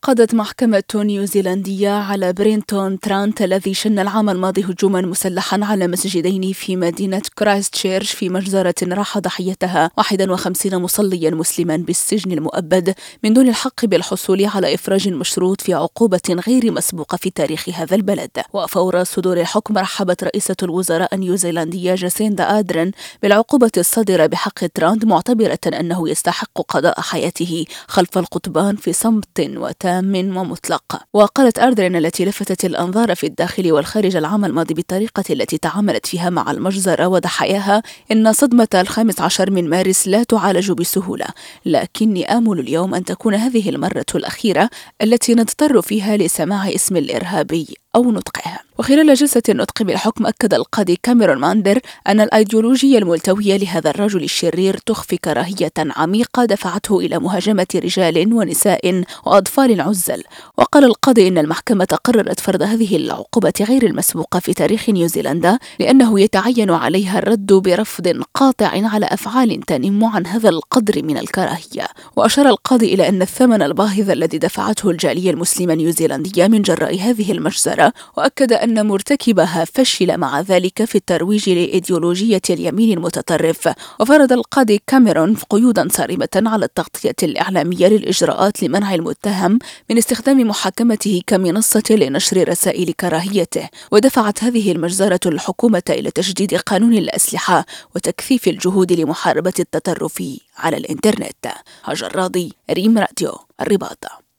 قضت محكمة نيوزيلندية على برينتون ترانت الذي شن العام الماضي هجوما مسلحا على مسجدين في مدينة كرايستشيرش في مجزرة راح ضحيتها 51 مصليا مسلما بالسجن المؤبد من دون الحق بالحصول على إفراج مشروط في عقوبة غير مسبوقة في تاريخ هذا البلد. وفور صدور الحكم رحبت رئيسة الوزراء النيوزيلندية جاسيندا آدرن بالعقوبة الصادرة بحق ترانت، معتبرة أنه يستحق قضاء حياته خلف القضبان في صمت وتام ومطلق. وقالت آردرن التي لفتت الأنظار في الداخل والخارج العام الماضي بالطريقة التي تعاملت فيها مع المجزرة وضحاياها إن صدمة 15 من مارس لا تعالج بسهولة، لكني آمل اليوم أن تكون هذه المرة الأخيرة التي نضطر فيها لسماع اسم الإرهابي أو نطقه. وخلال جلسة النطق بالحكم أكد القاضي كاميرون ماندر أن الأيديولوجية الملتوية لهذا الرجل الشرير تخفي كراهية عميقة دفعته إلى مهاجمة رجال ونساء وأطفال عزل. وقال القاضي إن المحكمة قررت فرض هذه العقوبة غير المسبوقة في تاريخ نيوزيلندا لأنه يتعين عليها الرد برفض قاطع على أفعال تنم عن هذا القدر من الكراهية. وأشار القاضي إلى أن الثمن الباهظ الذي دفعته الجالية المسلمة النيوزيلندية من جراء هذه المجزرة، وأكد أن مرتكبها فشل مع ذلك في الترويج لإيديولوجية اليمين المتطرف. وفرض القاضي كاميرون قيودا صارمة على التغطية الإعلامية للإجراءات لمنع المتهم من استخدام محاكمته كمنصة لنشر رسائل كراهيته. ودفعت هذه المجزرة الحكومة إلى تجديد قانون الأسلحة وتكثيف الجهود لمحاربة التطرف على الإنترنت. هاجر راضي، ريم راديو الرباط.